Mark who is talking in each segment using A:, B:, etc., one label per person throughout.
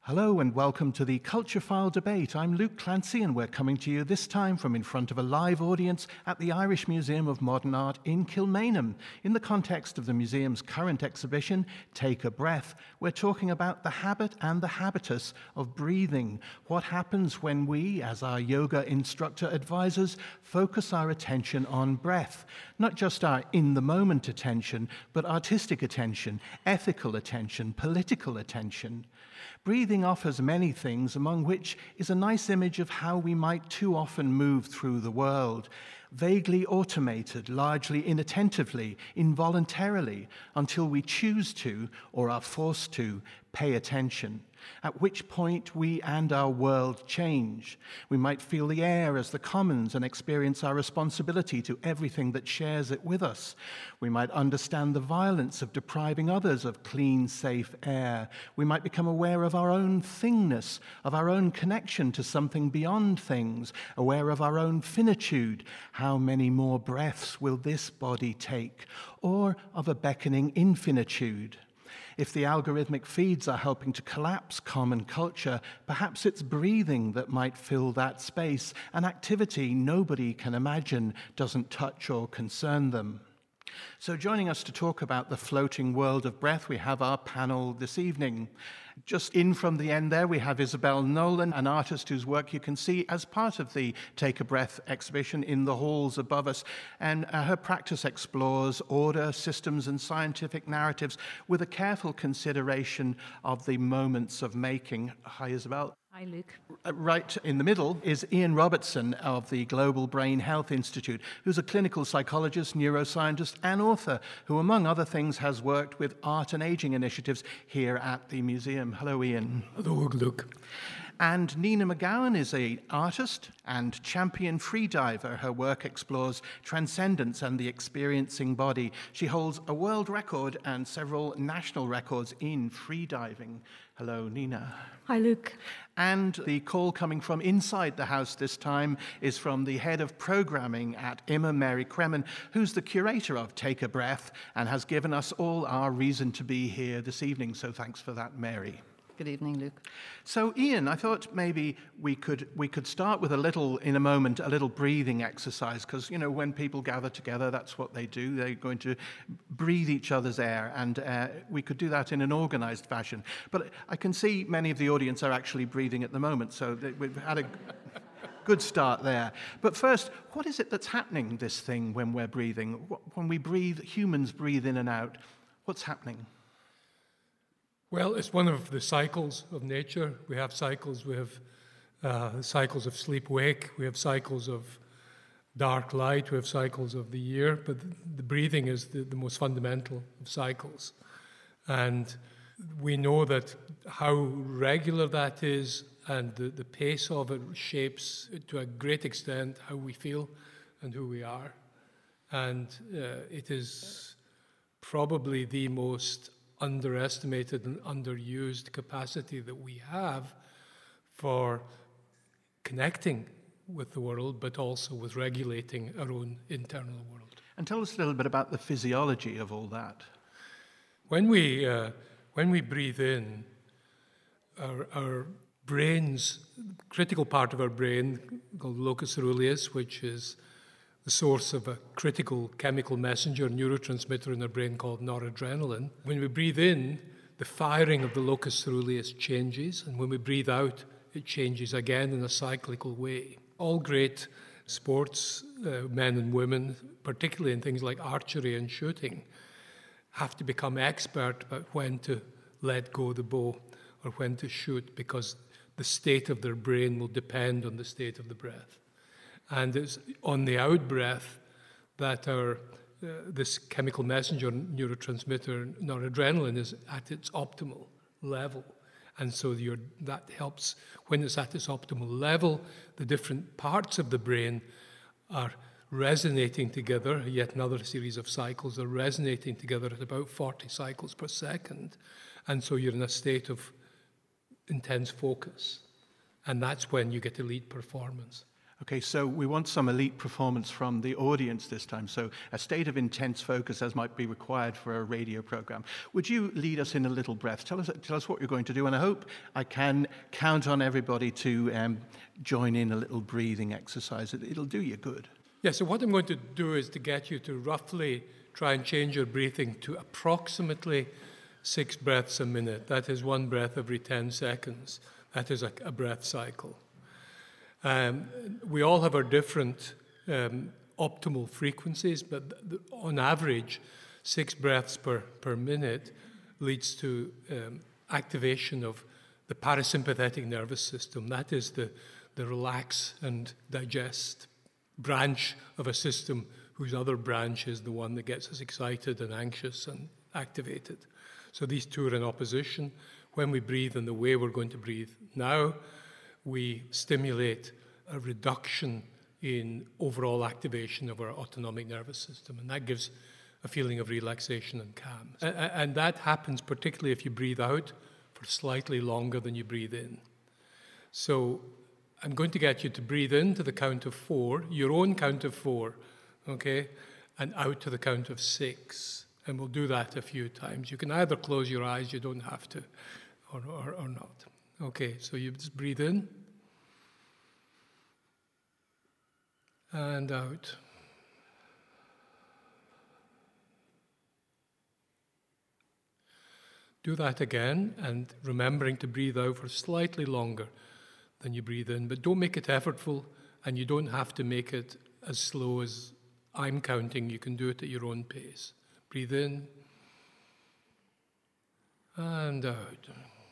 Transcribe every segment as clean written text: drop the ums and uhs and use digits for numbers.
A: Hello and welcome to the Culture File debate. I'm Luke Clancy and we're coming to you this time from in front of a live audience at the Irish Museum of Modern Art in Kilmainham. In the context of the museum's current exhibition, Take a Breath, we're talking about the habit and the habitus of breathing. What happens when we, as our yoga instructor advisors, focus our attention on breath. Not just our in-the-moment attention, but artistic attention, ethical attention, political attention. Breathing offers many things, among which is a nice image of how we might too often move through the world, vaguely automated, largely inattentively, involuntarily, until we choose to, or are forced to, pay attention, at which point we and our world change. We might feel the air as the commons and experience our responsibility to everything that shares it with us. We might understand the violence of depriving others of clean, safe air. We might become aware of our own thingness, of our own connection to something beyond things, aware of our own finitude. How many more breaths will this body take? Or of a beckoning infinitude. If the algorithmic feeds are helping to collapse common culture, perhaps it's breathing that might fill that space, an activity nobody can imagine doesn't touch or concern them. So joining us to talk about the floating world of breath, we have our panel this evening. Just in from the end there, we have Isabel Nolan, an artist whose work you can see as part of the Take a Breath exhibition in the halls above us. And her practice explores order, systems, and scientific narratives with a careful consideration of the moments of making. Hi, Isabel.
B: Hi, Luke.
A: Right in the middle is Ian Robertson of the Global Brain Health Institute, who's a clinical psychologist, neuroscientist, and author who, among other things, has worked with art and aging initiatives here at the museum. Hello, Ian.
C: Hello, Luke.
A: And Nina McGowan is an artist and champion freediver. Her work explores transcendence and the experiencing body. She holds a world record and several national records in freediving. Hello, Nina.
B: Hi, Luke.
A: And the call coming from inside the house this time is from the head of programming at IMA, Mary Kremen, who's the curator of Take a Breath and has given us all our reason to be here this evening. So thanks for that, Mary.
B: Good evening, Luke.
A: So, Ian, I thought maybe we could start with a little breathing exercise, because, you know, when people gather together, that's what they do. They're going to breathe each other's air, and we could do that in an organized fashion. But I can see many of the audience are actually breathing at the moment, so we've had a good start there. But first, what is it that's happening, this thing, when we're breathing? When we breathe, humans breathe in and out. What's happening?
C: Well, it's one of the cycles of nature. We have cycles. We have cycles of sleep-wake. We have cycles of dark light. We have cycles of the year. But the breathing is the most fundamental of cycles. And we know that how regular that is and the pace of it shapes, to a great extent, how we feel and who we are. And it is probably the most underestimated and underused capacity that we have for connecting with the world, but also with regulating our own internal world.
A: And tell us a little bit about the physiology of all that.
C: When we breathe in, our brain's critical part of our brain, called locus coeruleus, which is the source of a critical chemical messenger neurotransmitter in our brain called noradrenaline. When we breathe in, the firing of the locus coeruleus changes, and when we breathe out, it changes again in a cyclical way. All great sports men and women, particularly in things like archery and shooting, have to become expert about when to let go the bow or when to shoot, because the state of their brain will depend on the state of the breath. And it's on the out-breath that this chemical messenger neurotransmitter, noradrenaline, is at its optimal level. And so that helps, when it's at its optimal level, the different parts of the brain are resonating together. Yet another series of cycles are resonating together at about 40 cycles per second. And so you're in a state of intense focus. And that's when you get elite performance.
A: Okay, so we want some elite performance from the audience this time, so a state of intense focus as might be required for a radio program. Would you lead us in a little breath? Tell us what you're going to do, and I hope I can count on everybody to join in a little breathing exercise. It'll do you good.
C: Yeah, so what I'm going to do is to get you to roughly try and change your breathing to approximately 6 breaths a minute. That is 1 breath every 10 seconds. That is a breath cycle. We all have our different optimal frequencies, but on average, 6 breaths per minute leads to activation of the parasympathetic nervous system. That is the relax and digest branch of a system whose other branch is the one that gets us excited and anxious and activated. So these two are in opposition. When we breathe in the way we're going to breathe now, we stimulate a reduction in overall activation of our autonomic nervous system, and that gives a feeling of relaxation and calm. And that happens particularly if you breathe out for slightly longer than you breathe in. So I'm going to get you to breathe in to the count of 4, your own count of 4, okay, and out to the count of 6. And we'll do that a few times. You can either close your eyes, you don't have to, or not. Okay, so you just breathe in and out. Do that again, and remembering to breathe out for slightly longer than you breathe in, but don't make it effortful, and you don't have to make it as slow as I'm counting. You can do it at your own pace. Breathe in and out.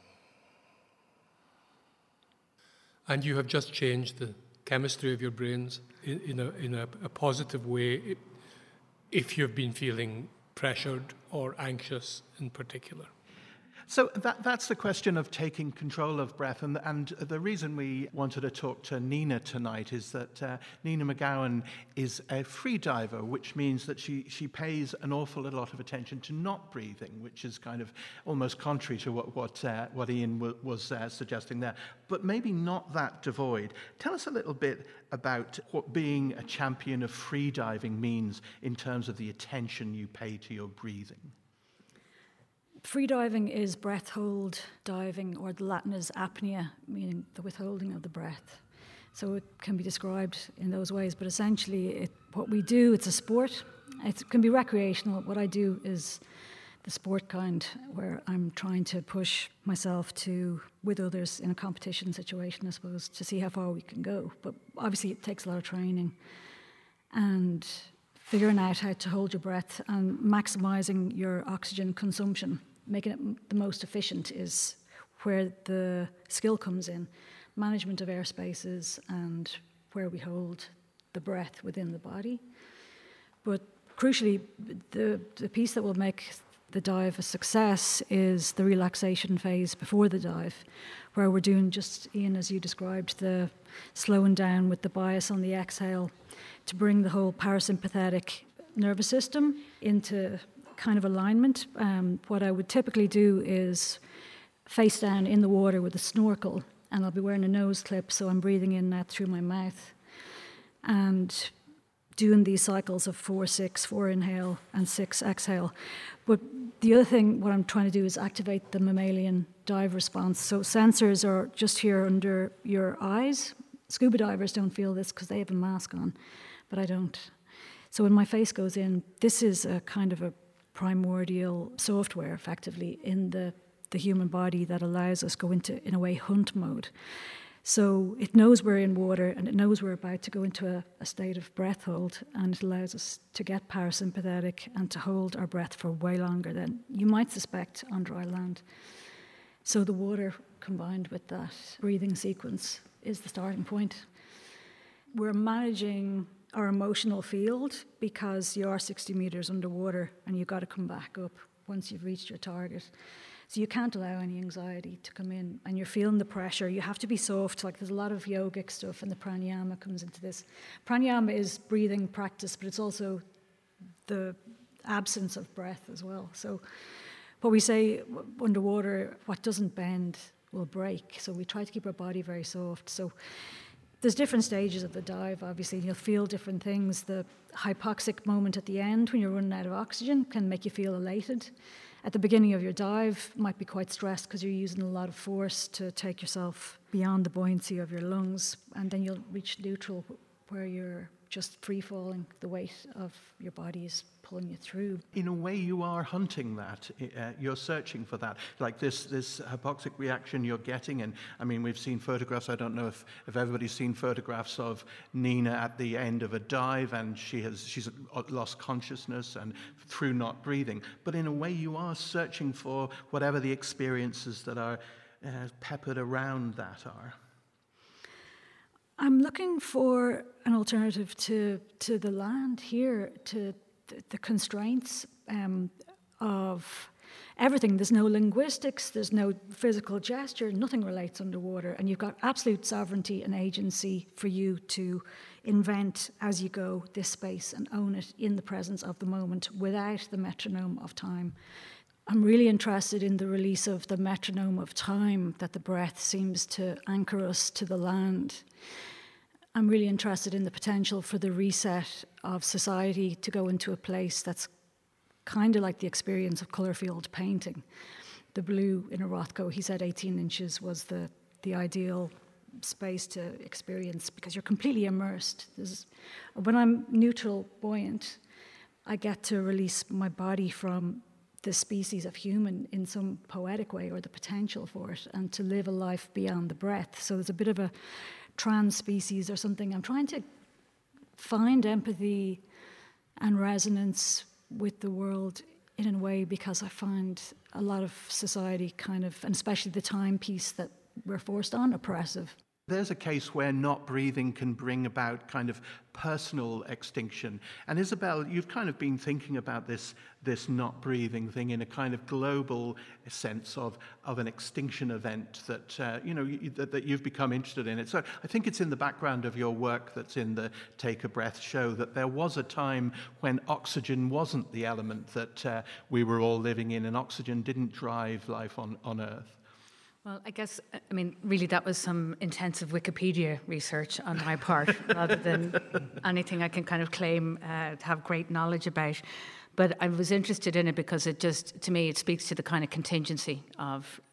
C: And you have just changed the chemistry of your brains in a positive way if you've been feeling pressured or anxious in particular.
A: So that's the question of taking control of breath. And the reason we wanted to talk to Nina tonight is that Nina McGowan is a free diver, which means that she pays an awful lot of attention to not breathing, which is kind of almost contrary to what Ian was suggesting there, but maybe not that devoid. Tell us a little bit about what being a champion of free diving means in terms of the attention you pay to your breathing.
B: Free diving is breath hold diving, or the Latin is apnea, meaning the withholding of the breath. So it can be described in those ways, but essentially what we do, it's a sport. It can be recreational. What I do is the sport kind, where I'm trying to push myself with others in a competition situation, I suppose, to see how far we can go. But obviously it takes a lot of training and figuring out how to hold your breath and maximising your oxygen consumption. Making it the most efficient is where the skill comes in. Management of airspaces and where we hold the breath within the body. But crucially, the piece that will make the dive a success is the relaxation phase before the dive, where we're doing just, Ian, as you described, the slowing down with the bias on the exhale to bring the whole parasympathetic nervous system into kind of alignment. What I would typically do is face down in the water with a snorkel, and I'll be wearing a nose clip, so I'm breathing in that through my mouth and doing these cycles of 4-6, 4 inhale and 6 exhale. But the other thing, what I'm trying to do is activate the mammalian dive response. So sensors are just here under your eyes. Scuba divers don't feel this because they have a mask on, but I don't. So when my face goes in, this is a kind of a primordial software, effectively, in the human body that allows us go into, in a way, hunt mode. So it knows we're in water, and it knows we're about to go into a state of breath hold, and it allows us to get parasympathetic and to hold our breath for way longer than you might suspect on dry land. So the water combined with that breathing sequence is the starting point. We're managing our emotional field because you are 60 meters underwater and you've got to come back up once you've reached your target. So you can't allow any anxiety to come in, and you're feeling the pressure. You have to be soft. Like, there's a lot of yogic stuff, and the pranayama comes into this. Pranayama is breathing practice, but it's also the absence of breath as well. So what we say underwater, what doesn't bend will break. So we try to keep our body very soft. So There's different stages of the dive, obviously. You'll feel different things. The hypoxic moment at the end, when you're running out of oxygen, can make you feel elated. At the beginning of your dive, might be quite stressed because you're using a lot of force to take yourself beyond the buoyancy of your lungs, and then you'll reach neutral, where you're just free-falling. The weight of your body is pulling you through.
A: In a way, you are hunting that. You're searching for that. Like this hypoxic reaction you're getting. And I mean, we've seen photographs. I don't know if everybody's seen photographs of Nina at the end of a dive, and she's lost consciousness and through not breathing. But in a way, you are searching for whatever the experiences that are peppered around that are.
B: I'm looking for an alternative to the land here, to the constraints of everything. There's no linguistics, there's no physical gesture, nothing relates underwater, and you've got absolute sovereignty and agency for you to invent as you go this space and own it in the presence of the moment without the metronome of time. I'm really interested in the release of the metronome of time, that the breath seems to anchor us to the land. I'm really interested in the potential for the reset of society to go into a place that's kind of like the experience of colour-field painting. The blue in a Rothko, he said 18 inches was the ideal space to experience because you're completely immersed. When I'm neutral, buoyant, I get to release my body from the species of human in some poetic way, or the potential for it, and to live a life beyond the breath. So there's a bit of a trans species or something. I'm trying to find empathy and resonance with the world in a way, because I find a lot of society kind of, and especially the timepiece that we're forced on, oppressive.
A: There's a case where not breathing can bring about kind of personal extinction. And Isabel, you've kind of been thinking about this not breathing thing in a kind of global sense of an extinction event that, that you've become interested in it. So I think it's in the background of your work that's in the Take a Breath show that there was a time when oxygen wasn't the element that we were all living in, and oxygen didn't drive life on Earth.
D: Well, I guess, really that was some intensive Wikipedia research on my part, rather than anything I can kind of claim to have great knowledge about. But I was interested in it because it just, to me, it speaks to the kind of contingency of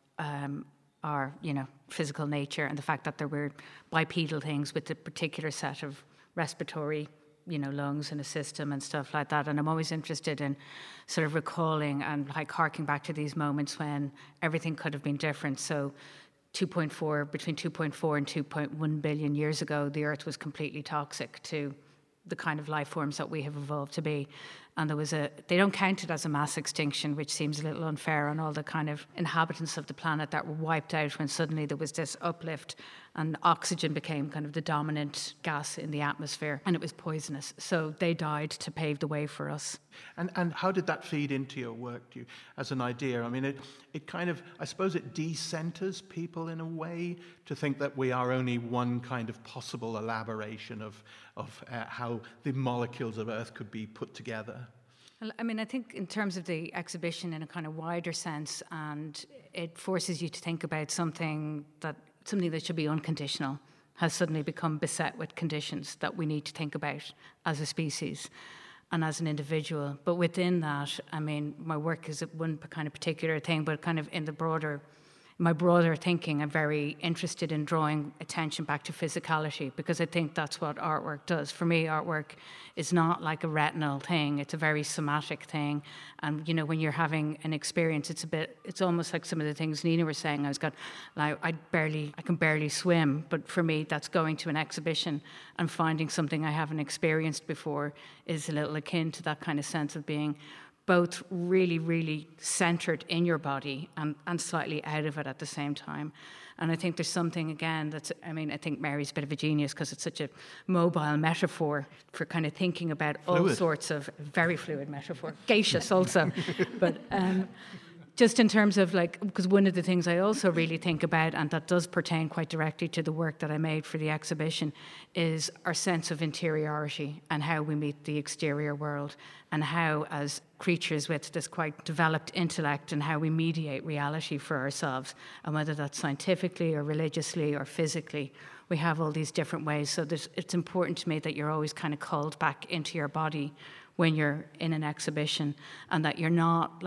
D: our, physical nature, and the fact that there were bipedal things with a particular set of respiratory lungs in a system and stuff like that. And I'm always interested in sort of recalling and like harking back to these moments when everything could have been different. So between 2.4 and 2.1 billion years ago, the Earth was completely toxic to the kind of life forms that we have evolved to be. And they don't count it as a mass extinction, which seems a little unfair on all the kind of inhabitants of the planet that were wiped out when suddenly there was this uplift and oxygen became kind of the dominant gas in the atmosphere, and it was poisonous. So they died to pave the way for us.
A: And how did that feed into your work as an idea? I mean, it kind of, I suppose it decenters people in a way to think that we are only one kind of possible elaboration of how the molecules of Earth could be put together.
D: Well, I think in terms of the exhibition in a kind of wider sense, and it forces you to think about something that should be unconditional has suddenly become beset with conditions that we need to think about as a species and as an individual. But within that, my work is one kind of particular thing, but kind of in my broader thinking, I'm very interested in drawing attention back to physicality, because I think that's what artwork does. For me, artwork is not like a retinal thing. It's a very somatic thing. And, when you're having an experience, it's almost like some of the things Nina was saying. I can barely swim. But for me, that's going to an exhibition and finding something I haven't experienced before is a little akin to that kind of sense of being both really, really centred in your body and slightly out of it at the same time. And I think there's something, again, I think Mary's a bit of a genius because it's such a mobile metaphor for kind of thinking about all sorts of, very fluid metaphor, gaseous also, but just in terms of like, because one of the things I also really think about, and that does pertain quite directly to the work that I made for the exhibition, is our sense of interiority and how we meet the exterior world, and how as creatures with this quite developed intellect and how we mediate reality for ourselves, and whether that's scientifically or religiously or physically, we have all these different ways. So it's important to me that you're always kind of called back into your body when you're in an exhibition, and that you're not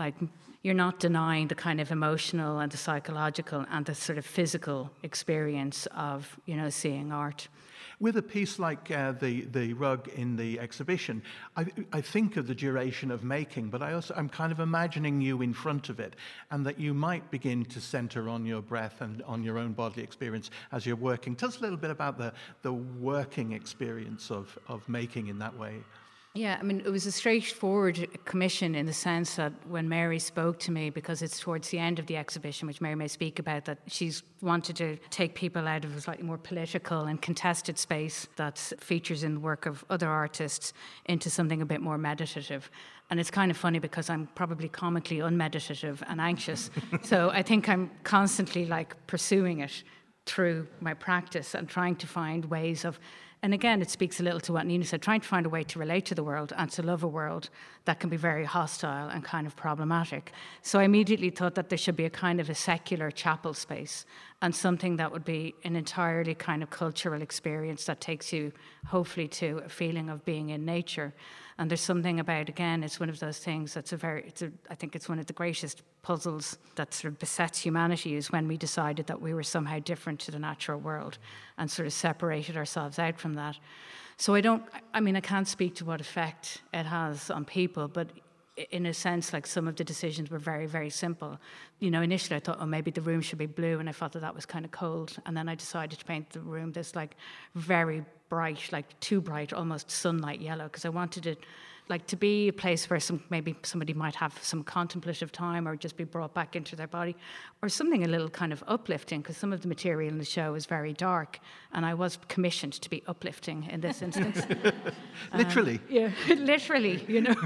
D: denying the kind of emotional and the psychological and the sort of physical experience of, seeing art.
A: With a piece like the rug in the exhibition, I think of the duration of making, but I'm kind of imagining you in front of it, and that you might begin to center on your breath and on your own bodily experience as you're working. Tell us a little bit about the working experience of making in that way.
D: Yeah, I mean, it was a straightforward commission in the sense that when Mary spoke to me, because it's towards the end of the exhibition, which Mary may speak about, that she's wanted to take people out of a slightly more political and contested space that features in the work of other artists into something a bit more meditative. And it's kind of funny because I'm probably comically unmeditative and anxious. So I think I'm constantly pursuing it through my practice and trying to find ways of. And again, it speaks a little to what Nina said, trying to find a way to relate to the world and to love a world that can be very hostile and kind of problematic. So I immediately thought that there should be a kind of a secular chapel space, and something that would be an entirely kind of cultural experience that takes you, hopefully, to a feeling of being in nature. And there's something about, again, it's one of those things that's I think it's one of the greatest puzzles that sort of besets humanity, is when we decided that we were somehow different to the natural world and sort of separated ourselves out from that. So I can't speak to what effect it has on people, but in a sense, some of the decisions were very, very simple. Initially I thought, maybe the room should be blue, and I thought that was kind of cold. And then I decided to paint the room this very bright, too bright, almost sunlight yellow, because I wanted it to be a place where maybe somebody might have some contemplative time, or just be brought back into their body, or something a little kind of uplifting, because some of the material in the show is very dark, and I was commissioned to be uplifting in this instance.
A: Literally.
D: Yeah, literally,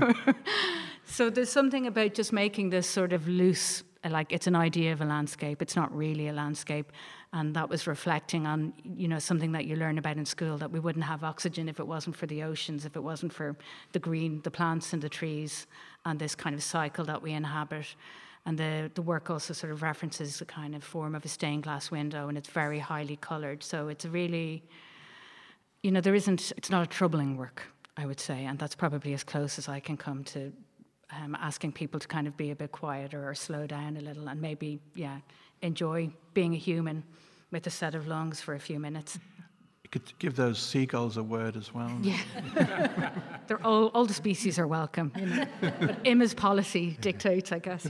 D: So there's something about just making this sort of loose, it's an idea of a landscape. It's not really a landscape. And that was reflecting on, something that you learn about in school, that we wouldn't have oxygen if it wasn't for the oceans, if it wasn't for the green, the plants and the trees, and this kind of cycle that we inhabit. And the work also sort of references the kind of form of a stained glass window, and it's very highly coloured. So it's really, it's not a troubling work, I would say. And that's probably as close as I can come to asking people to kind of be a bit quieter or slow down a little, and maybe, enjoy being a human with a set of lungs for a few minutes.
A: You could give those seagulls a word as well.
D: Yeah. They're all the species are welcome, But Emma's policy dictates, I guess,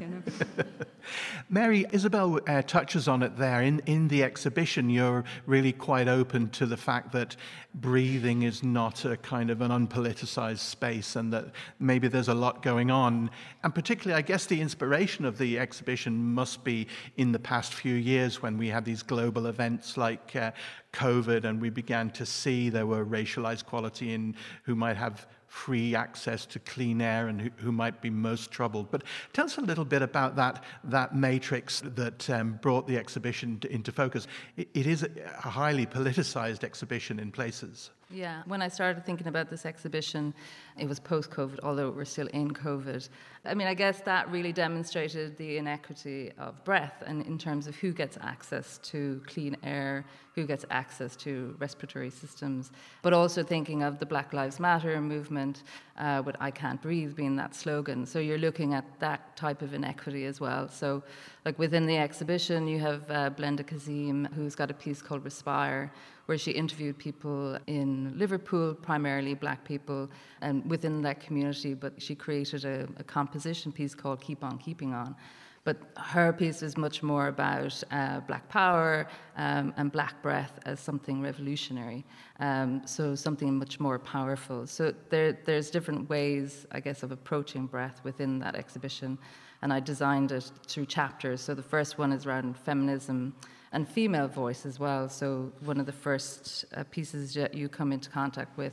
A: Mary, Isabel touches on it there. In the exhibition, you're really quite open to the fact that breathing is not a kind of an unpoliticized space, and that maybe there's a lot going on. And particularly, I guess the inspiration of the exhibition must be in the past few years, when we had these global events like COVID, and we began to see there were racialized quality in who might have free access to clean air and who might be most troubled. But tell us a little bit about that matrix that brought the exhibition into focus. It is a highly politicized exhibition in places.
E: Yeah, when I started thinking about this exhibition, it was post-COVID, although we're still in COVID. I guess that really demonstrated the inequity of breath, and in terms of who gets access to clean air, who gets access to respiratory systems, but also thinking of the Black Lives Matter movement, with I Can't Breathe being that slogan. So you're looking at that type of inequity as well. So within the exhibition, you have Blenda Kazim, who's got a piece called Respire, where she interviewed people in Liverpool, primarily black people, and within that community, but she created a composition piece called Keep On Keeping On. But her piece is much more about black power and black breath as something revolutionary, so something much more powerful. So there's different ways, I guess, of approaching breath within that exhibition, and I designed it through chapters. So the first one is around feminism and female voice as well. So one of the first pieces that you come into contact with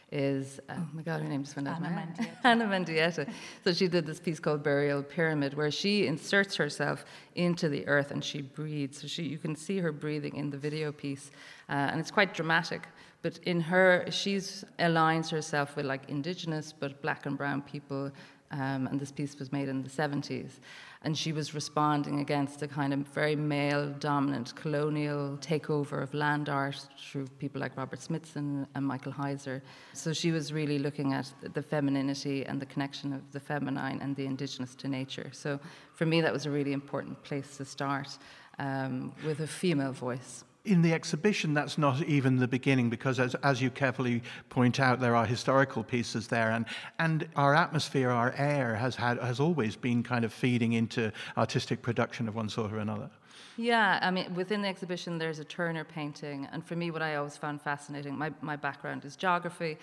E: is, oh my God, her name just went out of my
D: Anna
E: head.
D: Mendieta.
E: Anna Mendieta. So she did this piece called Burial Pyramid, where she inserts herself into the earth and she breathes. So you can see her breathing in the video piece, and it's quite dramatic. But in her, she's aligns herself with like indigenous but black and brown people, and this piece was made in the 70s. And she was responding against a kind of very male-dominant colonial takeover of land art through people like Robert Smithson and Michael Heiser. So she was really looking at the femininity and the connection of the feminine and the indigenous to nature. So for me, that was a really important place to start, with a female voice.
A: In the exhibition, that's not even the beginning, because as you carefully point out, there are historical pieces there, and our atmosphere, our air has always been kind of feeding into artistic production of one sort or another.
E: Yeah, I mean, within the exhibition, there's a Turner painting, and for me, what I always found fascinating, my background is geography,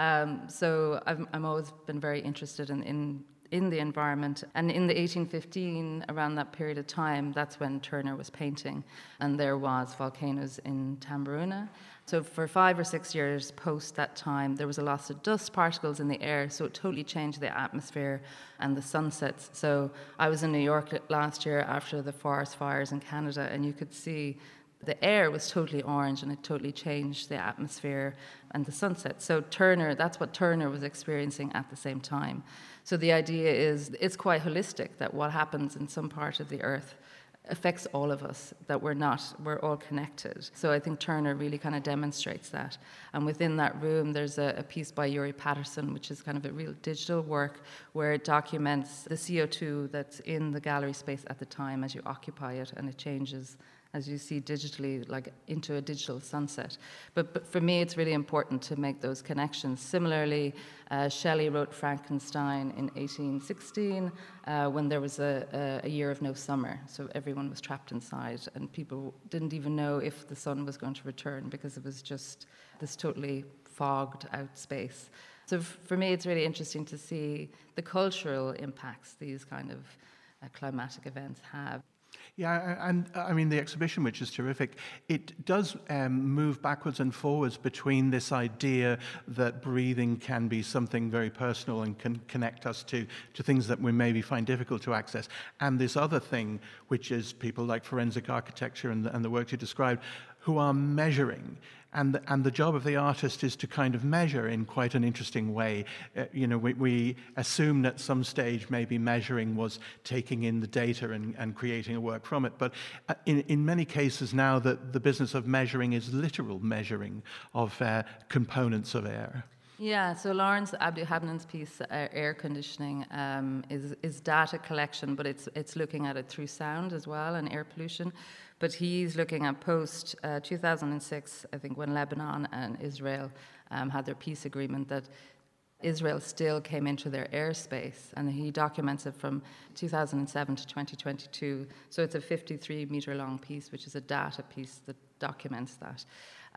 E: so I've always been very interested in the environment. And in the 1815, around that period of time, that's when Turner was painting, and there was volcanoes in Tambarouna. So for 5 or 6 years post that time, there was a loss of dust particles in the air, so it totally changed the atmosphere and the sunsets. So I was in New York last year after the forest fires in Canada, and you could see the air was totally orange, and it totally changed the atmosphere and the sunset. So Turner, that's what Turner was experiencing at the same time. So the idea is, it's quite holistic, that what happens in some part of the earth affects all of us, that we're all connected. So I think Turner really kind of demonstrates that. And within that room, there's a piece by Uri Patterson, which is kind of a real digital work, where it documents the CO2 that's in the gallery space at the time as you occupy it, and it changes as you see digitally, like into a digital sunset. But for me, it's really important to make those connections. Similarly, Shelley wrote Frankenstein in 1816 when there was a year of no summer. So everyone was trapped inside, and people didn't even know if the sun was going to return, because it was just this totally fogged out space. So for me, it's really interesting to see the cultural impacts these kind of climatic events have.
A: Yeah, and I mean, the exhibition, which is terrific, it does move backwards and forwards between this idea that breathing can be something very personal and can connect us to things that we maybe find difficult to access, and this other thing, which is people like forensic architecture and the work you described, who are measuring. And the job of the artist is to kind of measure in quite an interesting way. We assumed at some stage maybe measuring was taking in the data and creating a work from it. But in many cases now, the business of measuring is literal measuring of components of air.
E: Yeah, so Lawrence Abdou-Habnan's piece, Air Conditioning, is data collection, but it's looking at it through sound as well and air pollution. But he's looking at post 2006, I think, when Lebanon and Israel had their peace agreement, that Israel still came into their airspace, and he documents it from 2007 to 2022. So it's a 53-meter-long piece, which is a data piece that documents that.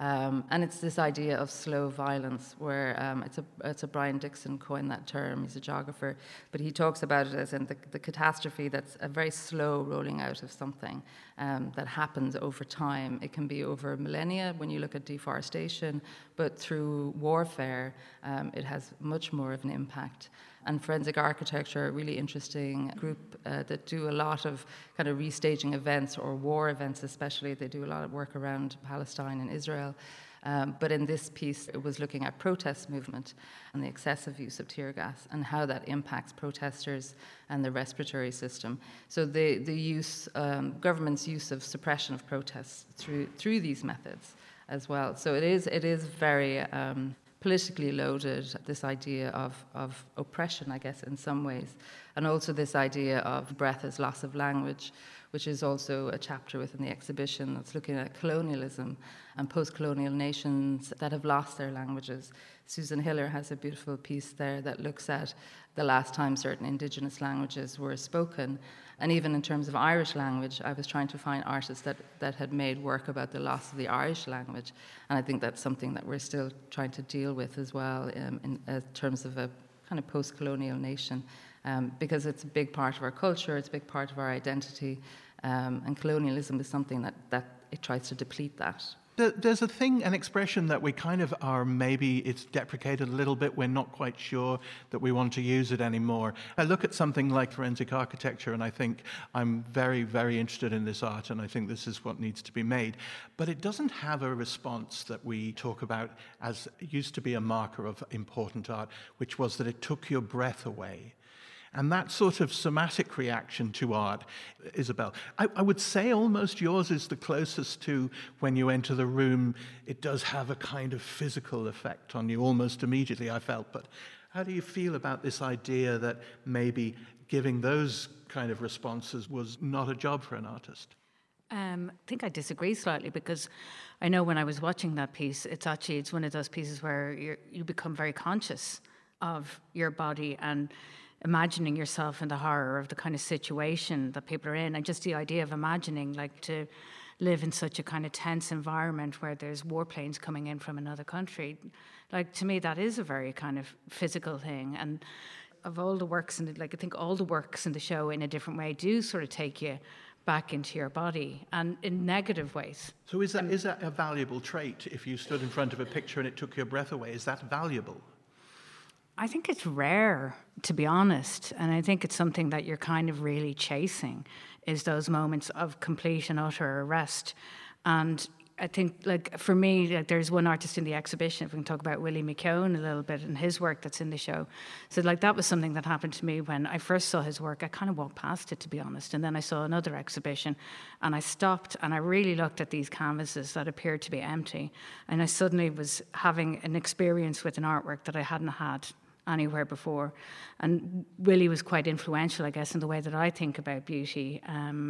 E: And it's this idea of slow violence, where it's a Brian Dixon coined that term. He's a geographer, but he talks about it as in the catastrophe that's a very slow rolling out of something that happens over time. It can be over millennia when you look at deforestation, but through warfare, it has much more of an impact. And Forensic Architecture, a really interesting group that do a lot of kind of restaging events, or war events especially. They do a lot of work around Palestine and Israel. But in this piece, it was looking at protest movement and the excessive use of tear gas and how that impacts protesters and the respiratory system. So the use, government's use of suppression of protests through these methods as well. So it is very politically loaded, this idea of oppression, I guess, in some ways, and also this idea of breath as loss of language, which is also a chapter within the exhibition that's looking at colonialism and post-colonial nations that have lost their languages. Susan Hiller has a beautiful piece there that looks at the last time certain indigenous languages were spoken. And even in terms of Irish language, I was trying to find artists that had made work about the loss of the Irish language. And I think that's something that we're still trying to deal with as well in terms of a kind of post-colonial nation, because it's a big part of our culture, it's a big part of our identity, and colonialism is something that it tries to deplete that.
A: There's a thing, an expression that we kind of are, maybe it's deprecated a little bit. We're not quite sure that we want to use it anymore. I look at something like forensic architecture and I think I'm very, very interested in this art and I think this is what needs to be made. But it doesn't have a response that we talk about as it used to be a marker of important art, which was that it took your breath away. And that sort of somatic reaction to art, Isabel, I would say almost yours is the closest to when you enter the room. It does have a kind of physical effect on you almost immediately, I felt. But how do you feel about this idea that maybe giving those kind of responses was not a job for an artist?
D: I think I disagree slightly, because I know when I was watching that piece, it's one of those pieces where you become very conscious of your body and imagining yourself in the horror of the kind of situation that people are in, and just the idea of imagining, like, to live in such a kind of tense environment where there's warplanes coming in from another country. Like, to me, that is a very kind of physical thing. And of all the works, I think all the works in the show in a different way do sort of take you back into your body, and in negative ways.
A: So is that a valuable trait? If you stood in front of a picture and it took your breath away, is that valuable?
D: I think it's rare, to be honest, and I think it's something that you're kind of really chasing, is those moments of complete and utter arrest. And I think, like, for me, like, there's one artist in the exhibition, if we can talk about Willie McKeown a little bit and his work that's in the show. So, like, that was something that happened to me when I first saw his work. I kind of walked past it, to be honest, and then I saw another exhibition and I stopped and I really looked at these canvases that appeared to be empty, and I suddenly was having an experience with an artwork that I hadn't had anywhere before. And Willie was quite influential, I guess, in the way that I think about beauty,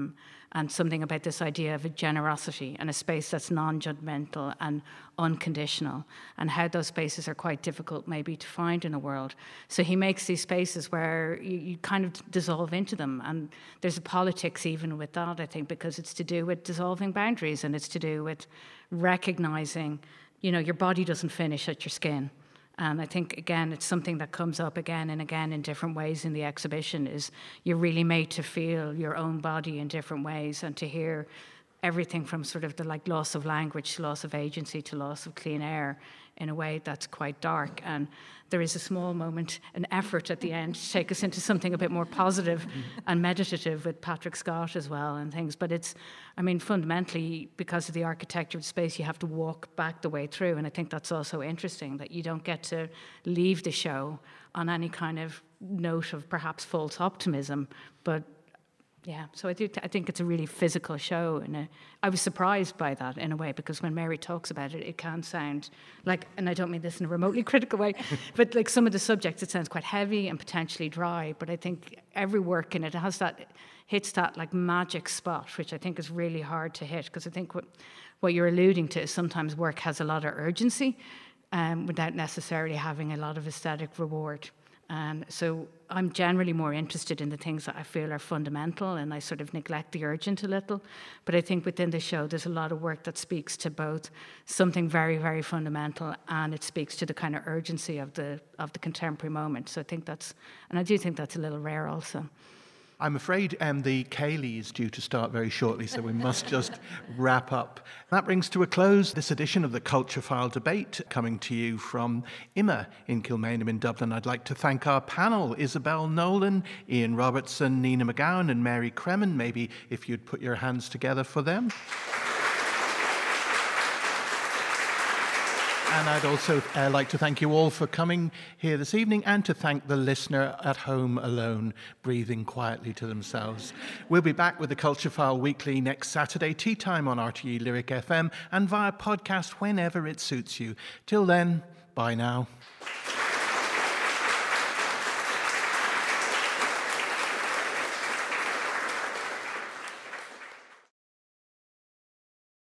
D: and something about this idea of a generosity and a space that's non-judgmental and unconditional, and how those spaces are quite difficult maybe to find in a world. So he makes these spaces where you kind of dissolve into them, and there's a politics even with that, I think, because it's to do with dissolving boundaries, and it's to do with recognizing, your body doesn't finish at your skin. And I think, again, it's something that comes up again and again in different ways in the exhibition, is you're really made to feel your own body in different ways, and to hear everything from sort of the loss of language to loss of agency to loss of clean air in a way that's quite dark. And there is a small moment, an effort at the end to take us into something a bit more positive and meditative with Patrick Scott as well and things. But it's, fundamentally, because of the architecture of the space, you have to walk back the way through. And I think that's also interesting, that you don't get to leave the show on any kind of note of perhaps false optimism, but yeah, so I think it's a really physical show, and I was surprised by that in a way, because when Mary talks about it, it can sound like, and I don't mean this in a remotely critical way, but like some of the subjects, it sounds quite heavy and potentially dry. But I think every work in it hits that like magic spot, which I think is really hard to hit, because I think what you're alluding to is sometimes work has a lot of urgency, without necessarily having a lot of aesthetic reward. So I'm generally more interested in the things that I feel are fundamental, and I sort of neglect the urgent a little. But I think within the show, there's a lot of work that speaks to both something very, very fundamental, and it speaks to the kind of urgency of the contemporary moment. So I think I do think that's a little rare also.
A: I'm afraid the Ceilidh is due to start very shortly, so we must just wrap up. That brings to a close this edition of the Culture File Debate, coming to you from IMA in Kilmainham in Dublin. I'd like to thank our panel, Isabel Nolan, Ian Robertson, Nina McGowan and Mary Cremin. Maybe if you'd put your hands together for them. And I'd also like to thank you all for coming here this evening, and to thank the listener at home alone, breathing quietly to themselves. We'll be back with the Culture File Weekly next Saturday, tea time on RTE Lyric FM, and via podcast whenever it suits you. Till then, bye now.